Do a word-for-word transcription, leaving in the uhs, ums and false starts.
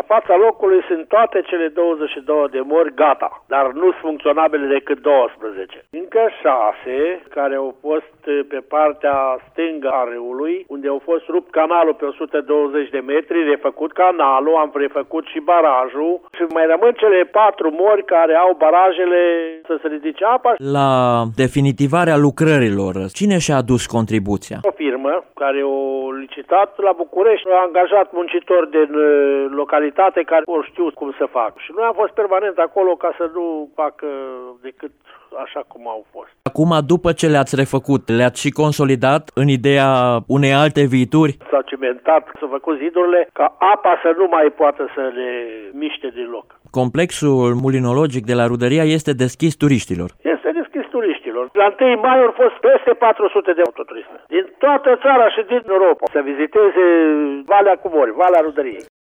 fața locului sunt toate cele douăzeci și două de mori gata, dar nu sunt funcționabile decât douăsprezece. Încă șase care au fost pe partea stângă a râului, unde au fost rupt canalul pe o sută douăzeci de metri, refăcut canalul, am refăcut și barajul și mai rămân cele patru mori care au barajele să se ridice apa. La definitivarea lucrărilor, cine și-a adus contribuția? O firmă care o licitat la București, a angajat muncitori din localitate care o știu cum să fac. Și noi am fost permanent acolo ca să nu facă decât așa cum au fost. Acum, după ce le-ați refăcut, le-ați și consolidat în ideea unei alte viituri? S-au cimentat, s-au făcut zidurile ca apa să nu mai poată să le miște din loc. Complexul mulinologic de la Rudăria este deschis turiștilor. Este deschis turiștilor. La întâi mai au fost peste patru sute de autoturisme din toată țara și din Europa să viziteze Valea Cumori, Valea Rudăriei.